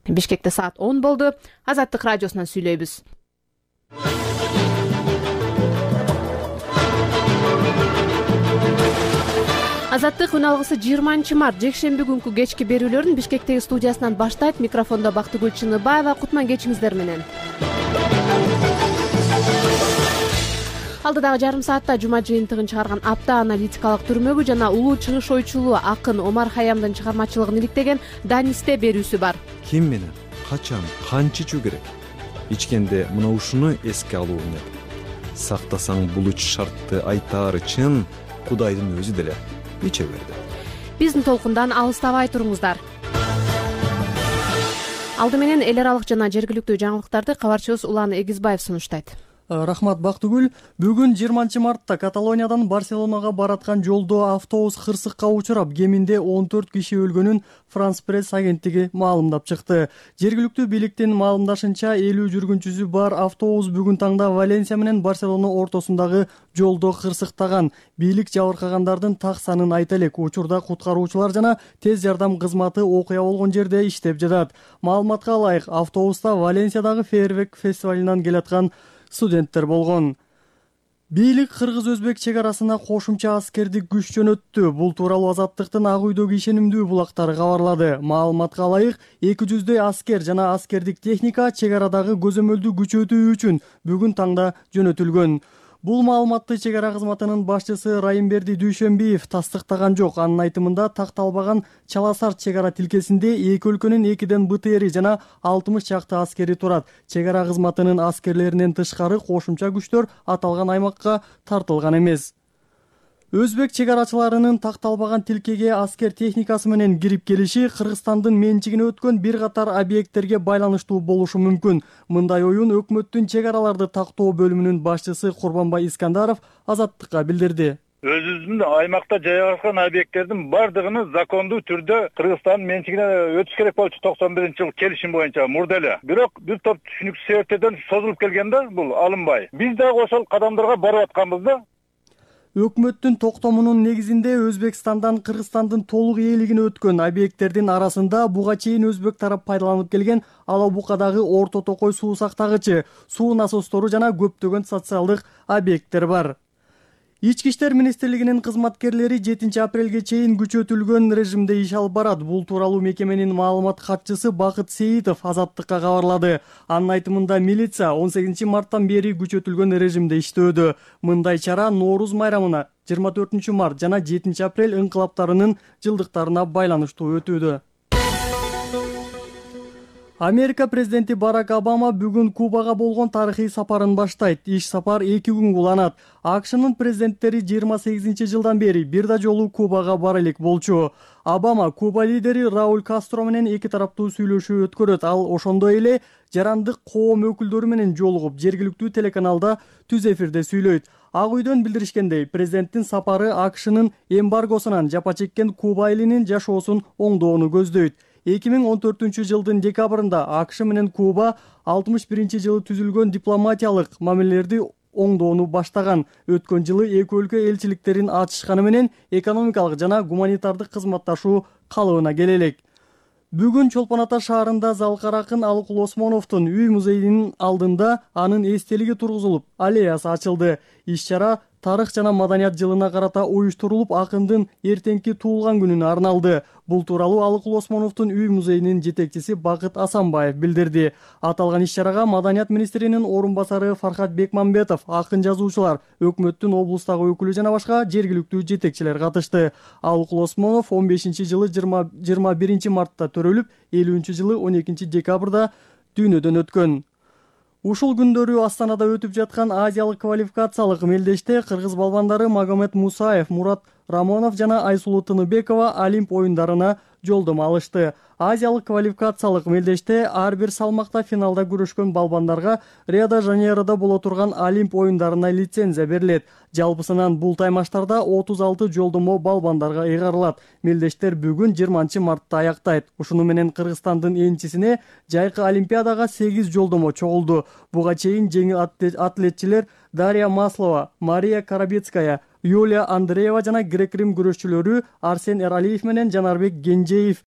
Бишкекте саат 10 болду. Азаттык радиосунан сүйлөйбүз. Азаттык күн алгысы 20 март жекшемби күнкү кечки берүүлөрүн Бишкектеги студиясынан баштайт. Микрофондо Бактыгүл Чыныбаева. Кутман кечиңиздер менен. Алдыдагы жарым саатта жума жыйынтыгын чыгарган апта аналитикалык түрмөгү жана улуу чыгыш ойчулу акын Омар Хаямдын чыгармачылыгын иликтеген Данисте берүүсү бар. Ким менен, качан, канча ичүү керек? Ичкенде мына ушуну эске алуу керек. Сактасаң булуч шартты айтаары чын Кудайдын өзү деле. Иче берди. Биздин толкундан алыстабай туруңуздар. Алды менен эл аралык жана жергиликтүү жаңылыктарды кабарчыбыз Улан Эгизбаев сунуштайт. Рахмат Бактыгүл. Бүгүн 20 мартта Каталониядан Барселонага бараткан жолдо автобус кырсыкка учурап, кеминде 14 киши өлгөнүн Франс пресс агенттиги маалымдап чыкты. Жергиликтүү бийликтин маалымдашынча 50 жүргүнчүсү бар автобус бүгүн таңда Валенсия менен Барселона ортосундагы жолдо кырсыктаган. Бийлик жабыркагандардын так санын айта элек. Учурда куткаруучулар жана тез жардам кызматы окуя болгон жерде иштеп жатат. Маалыматка ылайык, автобуста Валенсиядагы фейерверк фестивалынан келаткан студенттер болгон. Бийлик кыргыз-өзбек чек арасына кошумча аскердик күч жөнөттү. Бул тууралуу Азаттыктын Ак үйдөгү ишенимдүү булактары кабарлады. Маалыматка ылайык, 200дөй аскер жана аскердик техника чек арадагы көзөмөлдү күчөтүү үчүн бүгүн таңда жөнөтүлгөн. Бул маалыматты чек ара кызматынын башчысы Райымберди Дүйшөнбиев тастыктаган жок. Анын айтымында такталбаган Чаласар чек ара тилкесинде эки өлкөнүн 2ден БТРи жана 60 чакты аскери турат. Чек ара кызматынын аскерлеринен тышкары кошумча күчтөр аталган аймакка тартылган эмес. Өзбек чек арачыларынын такталбаган тилкеге аскер техникасы менен кирип келиши Кыргызстандын менчигине өткөн бир катар объекттерге байланыштуу болушу мүмкүн. Мындай оюн өкмөттүн чек араларды тактоо бөлүмүнүн башчысы Курбанбай Искандаров Азаттыкка билдирди. Өзүбүздүн аймакта жайгашкан объекттердин бардыгыны закондуу түрдө Кыргызстандын менчигине өтүш керек болчу 91-жылы келишим боюнча мурда эле. Бирок бир топ түшүнүксүз себептерден созулуп келген да бул алынбай. Биз дагы ошол кадамдарга барып атканбыз да. Өкмөттүн токтомунун негизинде Өзбекстандан Кыргызстандын толук ээлигине өткөн объекттердин арасында буга чейин өзбек тарап пайдаланып келген Алабукадагы орто токой суу сактагычы, суу насостору жана көптөгөн социалдык объекттер бар. Ички иштер министрлигинин кызматкерлери 7 апрелге чейин күчөтүлгөн режимде иш алып барат. Бул тууралуу мекеменин маалымат катчысы Бакыт Сейитов Азаттыкка кабарлады. Анын айтымында милиция 18 марттан бери күчөтүлгөн режимде иштөөдө. Мындай чара Нооруз майрамына 24 март жана 7 апрель ыңкылаптарынын жылдыктарына байланыштуу өтүүдө. Америка президенти Барак Обама бүгүн Кубага болгон тарыхый сапарын баштайт. Иш сапар 2 күн уланат. АКШнын президенттери 28-жылдан бери бир да жолу Кубага бара элек болчу. Обама Куба лидери Рауль Кастро менен эки тараптуу сүйлөшүү өткөрөт. Ал ошондой эле жарандык коом өкүлдөрү менен жолугуп, жергиликтүү телеканалда түз эфирде сүйлөйт. Ак үйдөн билдиришкендей, президенттин сапары АКШнын эмбаргосунан жапа чеккен Куба элинин жашоосун оңдоону көздөйт. 2014 жылдын декабрында АКШ менен Куба 61-жылы түзүлгөн дипломатиялык мамилелерди оңдоону баштаган. Өткөн жылы эки өлкө элчиликтерин ачышканы менен экономикалык жана гуманитардык кызматташуу калыбына келе элек. Бүгүн Чолпон Ата шаарында Залкар акын Алыкул Осмоновдун үй музейинин алдында анын эстелиги тургузулуп, аллеясы ачылды. Иш-чара тарых жана маданият жылына карата уюштурулуп, акындын эртеңки туулган күнүнө арналды. Бул тууралуу Алыкул Осмоновдун үй музейинин жетекчиси Бакыт Асанбаев билдирди. Аталган иш-чарага маданият министринин орун басары Фархат Бекмамбетов, акын жазуучулар, өкмөттүн облустагы өкүлү жана башка жергиликтүү жетекчилер катышты. Алыкул Осмонов 15-жылы 21 мартта төрөлүп, 50-жылы 12 декабрда дүйнөдөн өткөн. Ушул күндөрү Астанада өтүп жаткан Азиялык квалификациялык мелдеште кыргыз балбандары Магомед Мусаев, Мурат Рамонов жана Айсулуу Тыныбекова Олимп оюндарына жолдомо алышты. Азиялык квалификациялык мелдеште ар бир салмакта финалда күрөшкөн балбандарга Рио-де-Жанейрода боло турган Олимп оюндарына лицензия берилет. Жалпысынан бул таймаштарда 36 жолдомо балбандарга ыйгарылат. Мелдештер бүгүн 20 мартта аяктайт. Ушуну менен Кыргызстандын энчисине жайкы Олимпиадага 8 жолдомо чогулду. Буга чейин жеңил атлетчилер Дарья Маслова, Мария Карабецкая, Юлия Андреева жана грек-рим күрөшчүлөрү Арсен Эралиев менен Жанарбек Генжеев